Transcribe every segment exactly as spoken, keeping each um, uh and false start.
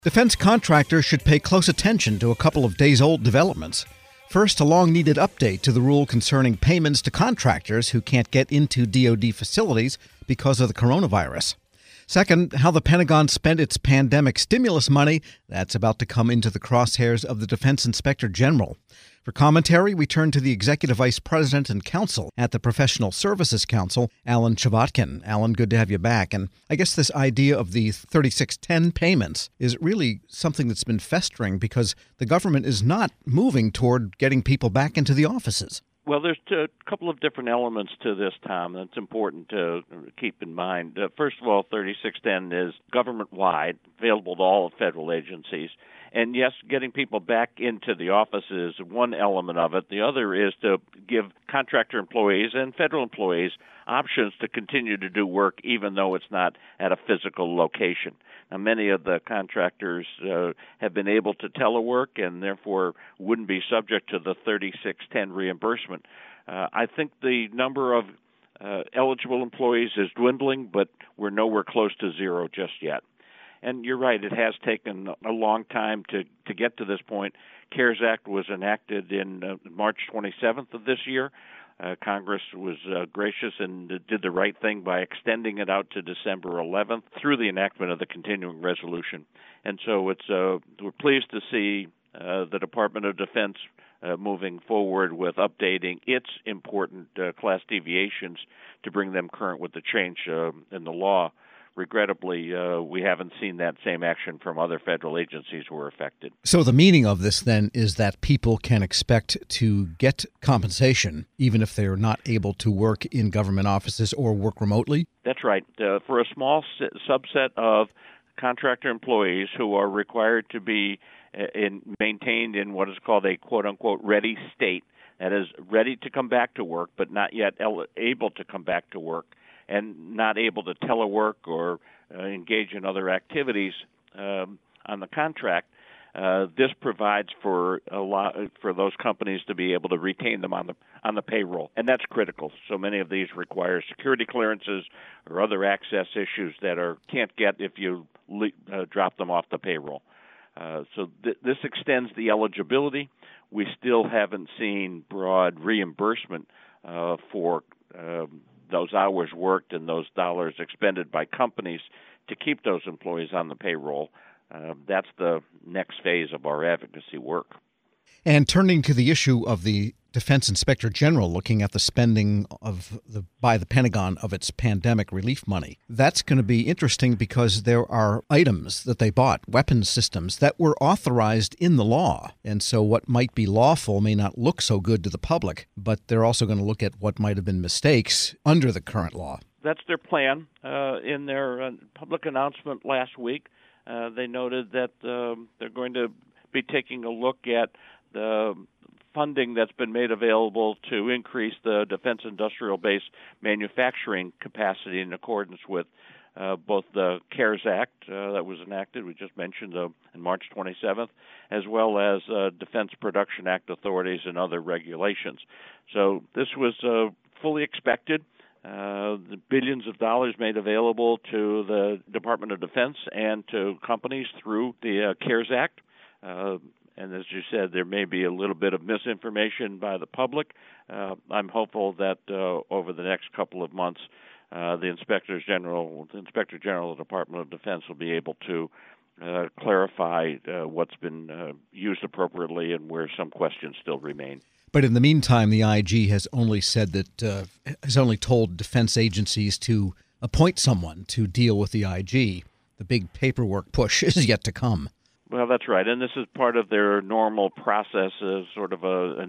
Defense contractors should pay close attention to a couple of days-old developments. First, a long-needed update to the rule concerning payments to contractors who can't get into D O D facilities because of the coronavirus. Second, how the Pentagon spent its pandemic stimulus money that's about to come into the crosshairs of the Defense Inspector General. For commentary, we turn to the Executive Vice President and Counsel at the Professional Services Council, Alan Chvatkin. Alan, good to have you back. And I guess this idea of the thirty-six ten payments is really something that's been festering because the government is not moving toward getting people back into the offices. Well, there's a couple of different elements to this, Tom, that's important to keep in mind. Uh, first of all, thirty-six ten is government-wide, available to all federal agencies. And yes, getting people back into the office is one element of it. The other is to give contractor employees and federal employees options to continue to do work even though it's not at a physical location. Now, many of the contractors uh, have been able to telework and therefore wouldn't be subject to the thirty-six ten reimbursement. Uh, I think the number of uh, eligible employees is dwindling, but we're nowhere close to zero just yet. And you're right, it has taken a long time to, to get to this point. CARES Act was enacted in uh, March twenty-seventh of this year. Uh, Congress was uh, gracious and did the right thing by extending it out to December eleventh through the enactment of the continuing resolution. And so it's uh, we're pleased to see uh, the Department of Defense uh, moving forward with updating its important uh, class deviations to bring them current with the change uh, in the law. Regrettably, uh, we haven't seen that same action from other federal agencies who were affected. So the meaning of this, then, is that people can expect to get compensation even if they're not able to work in government offices or work remotely? That's right. Uh, for a small subset of contractor employees who are required to be in, maintained in what is called a quote-unquote ready state, that is, ready to come back to work but not yet able to come back to work, and not able to telework or uh, engage in other activities um, on the contract, uh, this provides for a lot for those companies to be able to retain them on the on the payroll, and that's critical. So many of these require security clearances or other access issues that are can't get if you le- uh, drop them off the payroll. Uh, so th- this extends the eligibility. We still haven't seen broad reimbursement uh, for um, those hours worked and those dollars expended by companies to keep those employees on the payroll. Uh, that's the next phase of our advocacy work. And turning to the issue of the Defense Inspector General looking at the spending of the by the Pentagon of its pandemic relief money, that's going to be interesting because there are items that they bought, weapons systems, that were authorized in the law. And so what might be lawful may not look so good to the public, but they're also going to look at what might have been mistakes under the current law. That's their plan. Uh, in their uh, public announcement last week, uh, they noted that um, they're going to be taking a look at the funding that's been made available to increase the defense industrial base manufacturing capacity in accordance with uh, both the CARES Act uh, that was enacted, we just mentioned uh, on March twenty-seventh, as well as uh, Defense Production Act authorities and other regulations. So this was uh, fully expected. Uh, the billions of dollars made available to the Department of Defense and to companies through the uh, CARES Act. Uh, And as you said, there may be a little bit of misinformation by the public. Uh, I'm hopeful that uh, over the next couple of months, uh, the Inspector General, the Inspector General of the Department of Defense will be able to uh, clarify uh, what's been uh, used appropriately and where some questions still remain. But in the meantime, the I G has only said that uh, has only told defense agencies to appoint someone to deal with the I G. The big paperwork push is yet to come. Well, that's right, and this is part of their normal process, of sort of a, a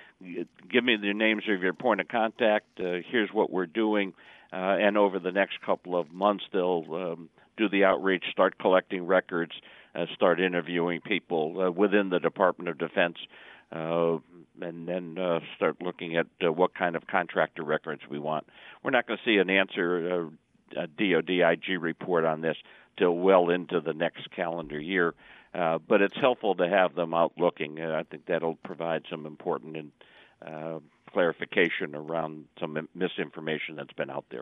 give me the names of your point of contact, uh, here's what we're doing, uh, and over the next couple of months they'll um, do the outreach, start collecting records, uh, start interviewing people uh, within the Department of Defense, uh, and then uh, start looking at uh, what kind of contractor records we want. We're not going to see an answer, uh, a D O D I G report on this till well into the next calendar year. Uh, but it's helpful to have them out looking. Uh, I think that'll provide some important uh, clarification around some misinformation that's been out there.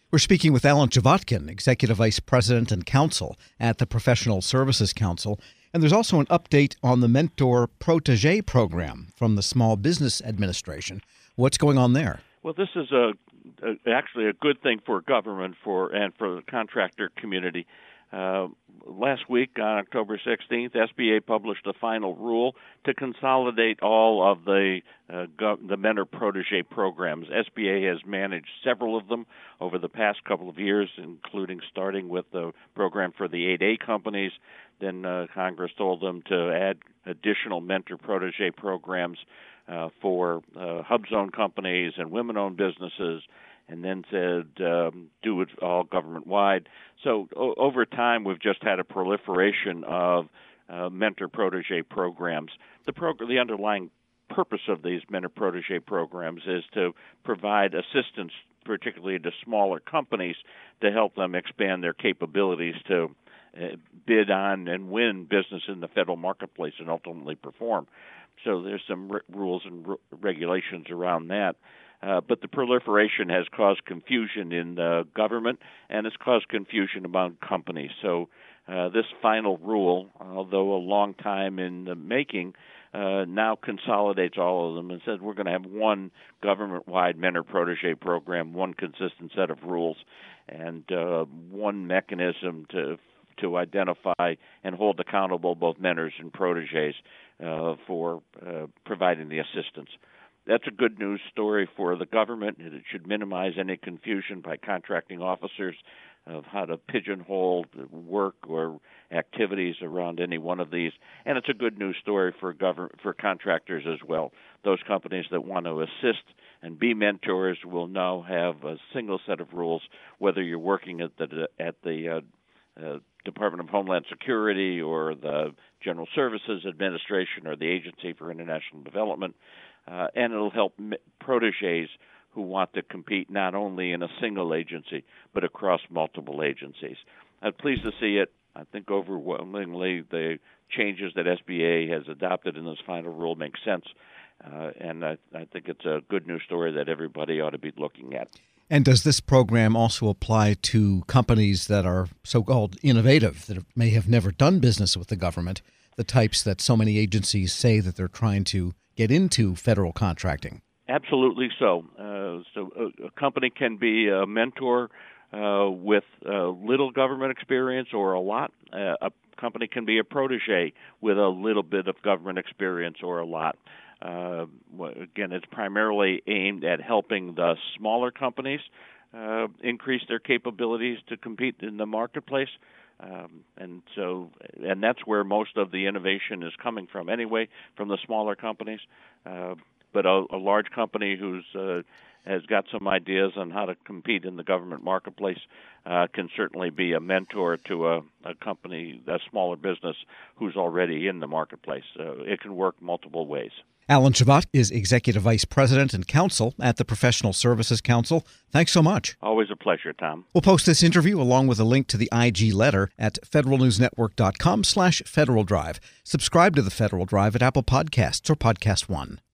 We're speaking with Alan Chvotkin, Executive Vice President and Counsel at the Professional Services Council. And there's also an update on the Mentor Protege program from the Small Business Administration. What's going on there? Well, this is a, a actually a good thing for government for and for the contractor community. Uh, last week, on October sixteenth, S B A published a final rule to consolidate all of the uh, gov- the mentor protege programs. S B A has managed several of them over the past couple of years, including starting with the program for the eight A companies. Then uh, Congress told them to add additional mentor protege programs uh, for uh, hub zone companies and women-owned businesses, and then said um, do it all government-wide. So o- over time, we've just had a proliferation of uh, mentor-protege programs. The, prog- the underlying purpose of these mentor-protege programs is to provide assistance, particularly to smaller companies, to help them expand their capabilities to uh, bid on and win business in the federal marketplace and ultimately perform. So there's some r- rules and r- regulations around that. Uh, but the proliferation has caused confusion in the government, and it's caused confusion among companies. So uh, this final rule, although a long time in the making, uh, now consolidates all of them and says we're going to have one government-wide mentor-protege program, one consistent set of rules, and uh, one mechanism to to identify and hold accountable both mentors and proteges uh, for uh, providing the assistance. That's a good news story for the government, and it should minimize any confusion by contracting officers of how to pigeonhole work or activities around any one of these. And it's a good news story for government, for contractors as well. Those companies that want to assist and be mentors will now have a single set of rules, whether you're working at the at the uh, uh, Department of Homeland Security or the General Services Administration or the Agency for International Development. Uh, and it'll help proteges who want to compete not only in a single agency, but across multiple agencies. I'm pleased to see it. I think overwhelmingly the changes that S B A has adopted in this final rule make sense, uh, and I, I think it's a good news story that everybody ought to be looking at. And does this program also apply to companies that are so-called innovative, that may have never done business with the government, the types that so many agencies say that they're trying to get into federal contracting? Absolutely so. Uh, so a, a company can be a mentor uh, with uh, little government experience or a lot. Uh, a company can be a protege with a little bit of government experience or a lot. Uh, again, it's primarily aimed at helping the smaller companies uh, increase their capabilities to compete in the marketplace. Um, and so, and that's where most of the innovation is coming from anyway, from the smaller companies. Uh, but a, a large company who's uh, has got some ideas on how to compete in the government marketplace uh, can certainly be a mentor to a, a company, a smaller business who's already in the marketplace. Uh, it can work multiple ways. Alan Chvotkin is Executive Vice President and Counsel at the Professional Services Council. Thanks so much. Always a pleasure, Tom. We'll post this interview along with a link to the I G letter at federalnewsnetwork.com slash Federal Drive. Subscribe to the Federal Drive at Apple Podcasts or Podcast One.